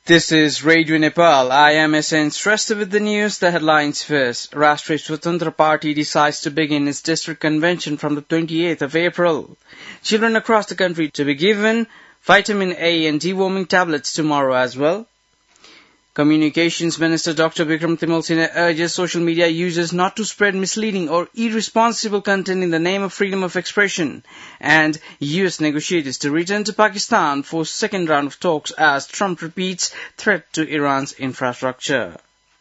This is Radio Nepal. I am SN Shrestha with the news. The headlines first. Rashtriya Swatantra Party decides to begin its district convention from the 28th of April. Children across the country to be given vitamin A and deworming tablets tomorrow as well. Communications Minister Dr. Bikram Timil Singh urges social media users not to spread misleading or irresponsible content in the name of freedom of expression. And US negotiators to return to Pakistan for second round of talks as Trump repeats threat to Iran's infrastructure.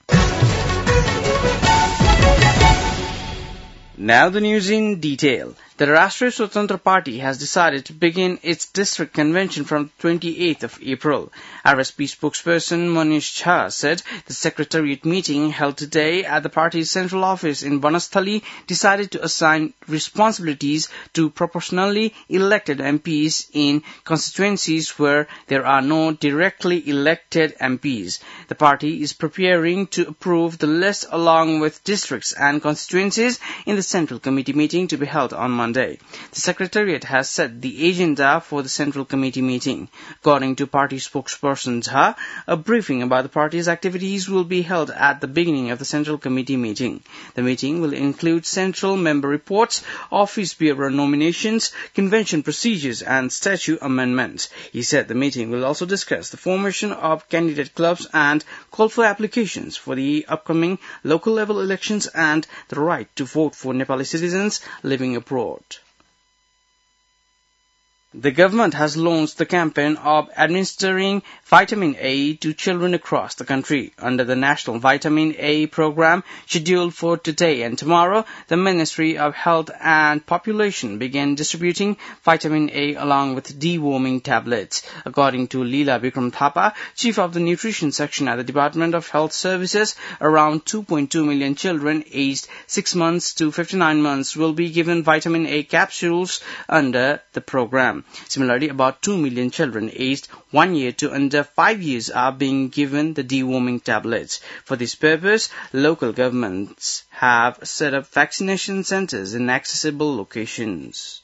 Now the news in detail. The Rashtriya Swatantra Party has decided to begin its district convention from the 28th of April. RSP spokesperson Manish Jha said the secretariat meeting held today at the party's central office in Banasthali decided to assign responsibilities to proportionally elected MPs in constituencies where there are no directly elected MPs. The party is preparing to approve the list along with districts and constituencies in the Central Committee meeting to be held on Monday. The Secretariat has set the agenda for the Central Committee meeting. According to party spokesperson Jha, a briefing about the party's activities will be held at the beginning of the Central Committee meeting. The meeting will include central member reports, office bearer nominations, convention procedures and statute amendments. He said the meeting will also discuss the formation of candidate clubs and call for applications for the upcoming local level elections and the right to vote for Nepali citizens living abroad. The government has launched the campaign of administering vitamin A to children across the country. Under the National Vitamin A program scheduled for today and tomorrow, the Ministry of Health and Population began distributing vitamin A along with deworming tablets. According to Leela Bikram Thapa, Chief of the Nutrition Section at the Department of Health Services, around 2.2 million children aged 6 months to 59 months will be given vitamin A capsules under the program. Similarly, about 2 million children aged 1 year to under 5 years are being given the deworming tablets. For this purpose, local governments have set up vaccination centers in accessible locations.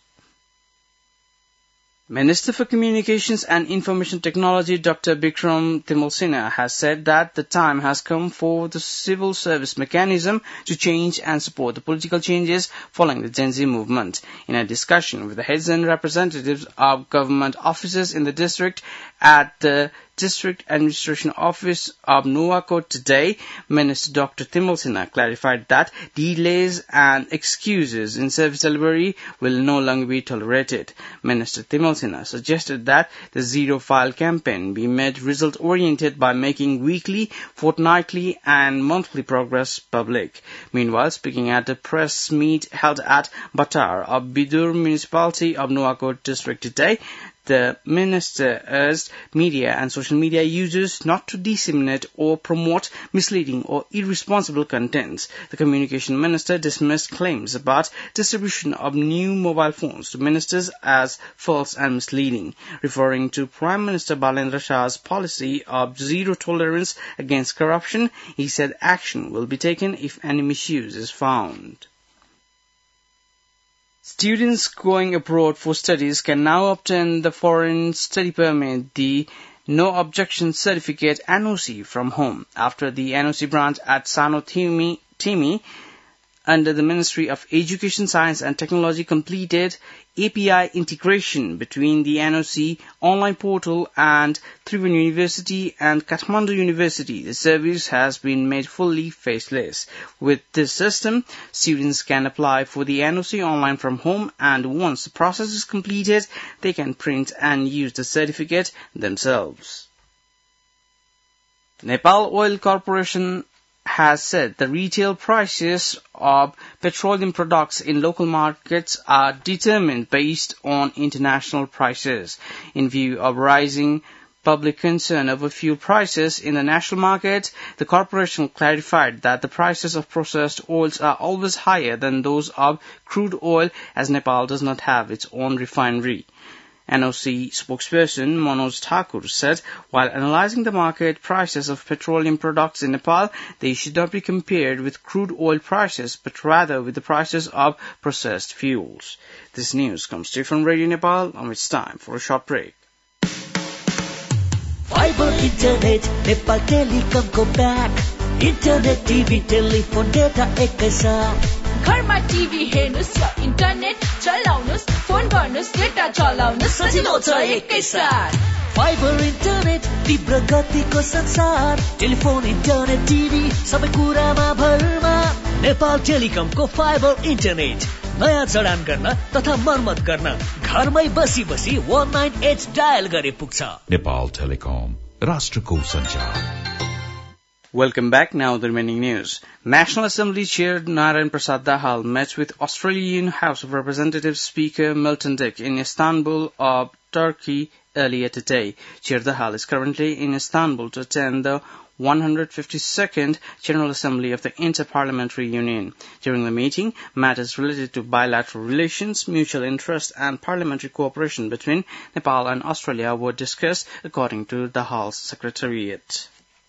Minister for Communications and Information Technology Dr. Bikram Timil Singh has said that the time has come for the civil service mechanism to change and support the political changes following the Gen Z movement. In a discussion with the heads and representatives of government offices in the district at the District Administration Office of Nuwakot today, Minister Dr. Timil Singh clarified that delays and excuses in service delivery will no longer be tolerated. Minister Timil Singh suggested that the Zero File campaign be made result-oriented by making weekly, fortnightly and monthly progress public. Meanwhile, speaking at a press meet held at Batar of Bidur Municipality of Nuwakot District today, the minister urged media and social media users not to disseminate or promote misleading or irresponsible contents. The communication minister dismissed claims about distribution of new mobile phones to ministers as false and misleading. Referring to Prime Minister Balendra Shah's policy of zero tolerance against corruption, he said action will be taken if any misuse is found. Students going abroad for studies can now obtain the Foreign Study Permit, the No Objection Certificate NOC from home, after the NOC branch at Sano Timi under the Ministry of Education, Science and Technology completed API integration between the NOC online portal and Tribhuvan University and Kathmandu University. The service has been made fully faceless. With this system, students can apply for the NOC online from home, and once the process is completed, they can print and use the certificate themselves. Nepal Oil Corporation has said the retail prices of petroleum products in local markets are determined based on international prices. In view of rising public concern over fuel prices in the national market, the corporation clarified that the prices of processed oils are always higher than those of crude oil, as Nepal does not have its own refinery. NOC spokesperson Manoj Thakur said, while analyzing the market prices of petroleum products in Nepal, they should not be compared with crude oil prices, but rather with the prices of processed fuels. This news comes to you from Radio Nepal, and it's time for a short break. Fiber internet Nepal टेलिकमको ब्याक internet TV telephone data एकैसाथ घरमा TV हेर्नुस् वा internet चलाउनुस् phone गर्नुस् data चलाउनुस् सजिलो छ एकैसाथ फाइबर इन्टरनेट तीव्र गतिको संसार टेलिफोन इन्टरनेट टिभी सबै कुरामा भरमा नेपाल टेलिकमको फाइबर इन्टरनेट नयाँ जडान गर्न तथा मर्मत गर्न घरमै बसी 198 डायल गरे पुग्छ नेपाल टेलिकम राष्ट्रको सञ्चार Welcome back. Now the remaining news. National Assembly Chair Narayan Prasad Dahal met with Australian House of Representatives Speaker Milton Dick in Istanbul of Turkey earlier today. Chair Dahal is currently in Istanbul to attend the 152nd General Assembly of the Inter-Parliamentary Union. During the meeting, matters related to bilateral relations, mutual interest and parliamentary cooperation between Nepal and Australia were discussed, according to Dahal's Secretariat.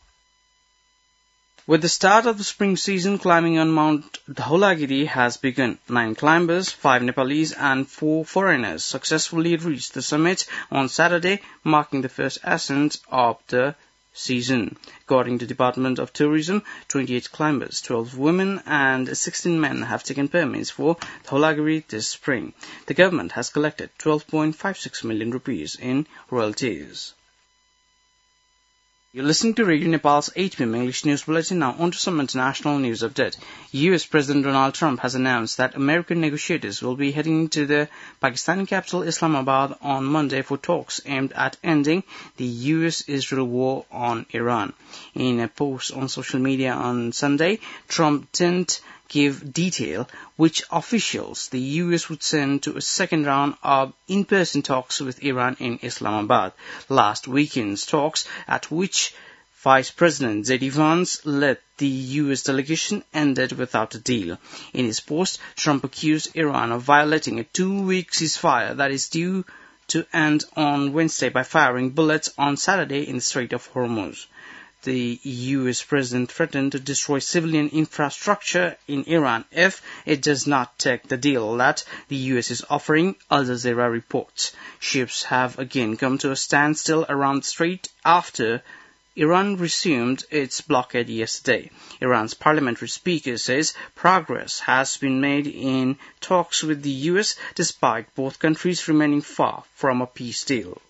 With the start of the spring season, climbing on Mount Dhaulagiri has begun. 9 climbers, 5 Nepalese and 4 foreigners successfully reached the summit on Saturday, marking the first ascent of the season. According to Department of Tourism, 28 climbers, 12 women and 16 men have taken permits for Dhaulagiri this spring. The government has collected 12.56 million rupees in royalties. You're listening to Radio Nepal's 8 p.m. English News Bulletin. Now on to some international news update. U.S. President Donald Trump has announced that American negotiators will be heading to the Pakistani capital Islamabad on Monday for talks aimed at ending the U.S.-Israel war on Iran. In a post on social media on Sunday, Trump didn't give detail which officials the U.S. would send to a second round of in-person talks with Iran in Islamabad. Last weekend's talks, at which Vice President J.D. Vance led the U.S. delegation, ended without a deal. In his post, Trump accused Iran of violating a 2-week ceasefire that is due to end on Wednesday by firing bullets on Saturday in the Strait of Hormuz. The U.S. president threatened to destroy civilian infrastructure in Iran if it does not take the deal that the U.S. is offering, Al Jazeera reports. Ships have again come to a standstill around the strait after Iran resumed its blockade yesterday. Iran's parliamentary speaker says progress has been made in talks with the U.S. despite both countries remaining far from a peace deal.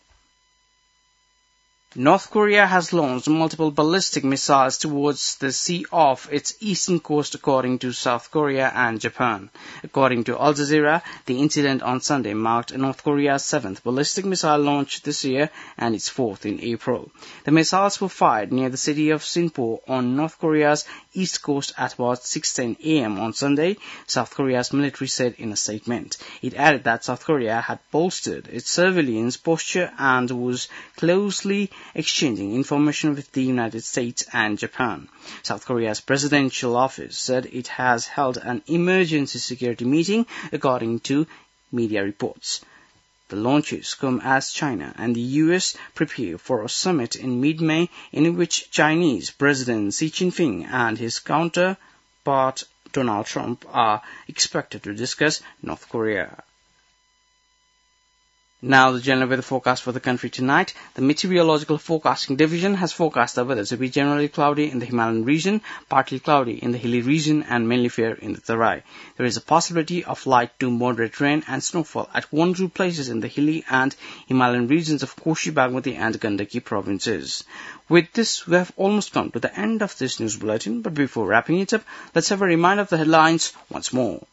North Korea has launched multiple ballistic missiles towards the sea off its eastern coast, according to South Korea and Japan. According to Al Jazeera, the incident on Sunday marked North Korea's 7th ballistic missile launch this year and its 4th in April. The missiles were fired near the city of Sinpo on North Korea's east coast at about 6:10 a.m. on Sunday, South Korea's military said in a statement. It added that South Korea had bolstered its surveillance posture and was closely exchanging information with the United States and Japan. South Korea's presidential office said it has held an emergency security meeting, according to media reports. The launches come as China and the U.S. prepare for a summit in mid-May in which Chinese President Xi Jinping and his counterpart Donald Trump are expected to discuss North Korea. Now the general weather forecast for the country tonight. The Meteorological Forecasting Division has forecast the weather to be generally cloudy in the Himalayan region, partly cloudy in the hilly region and mainly fair in the Tarai. There is a possibility of light to moderate rain and snowfall at 1 or 2 places in the hilly and Himalayan regions of Koshi, Bagmati and Gandaki provinces. With this, we have almost come to the end of this news bulletin, but before wrapping it up, let's have a reminder of the headlines once more.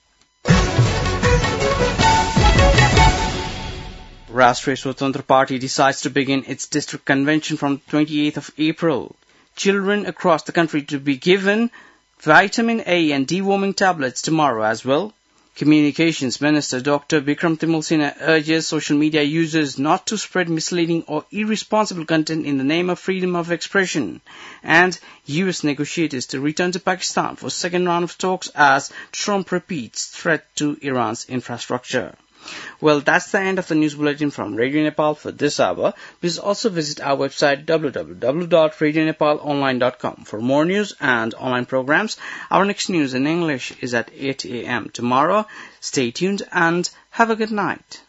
Rashtriya Swatantra Party decides to begin its district convention from 28th of April. Children across the country to be given vitamin A and deworming tablets tomorrow as well. Communications Minister Dr. Bikram Timulsina urges social media users not to spread misleading or irresponsible content in the name of freedom of expression. And U.S. negotiators to return to Pakistan for second round of talks as Trump repeats threat to Iran's infrastructure. Well, that's the end of the news bulletin from Radio Nepal for this hour. Please also visit our website www.radionepalonline.com for more news and online programs. Our next news in English is at 8 a.m. tomorrow. Stay tuned and have a good night.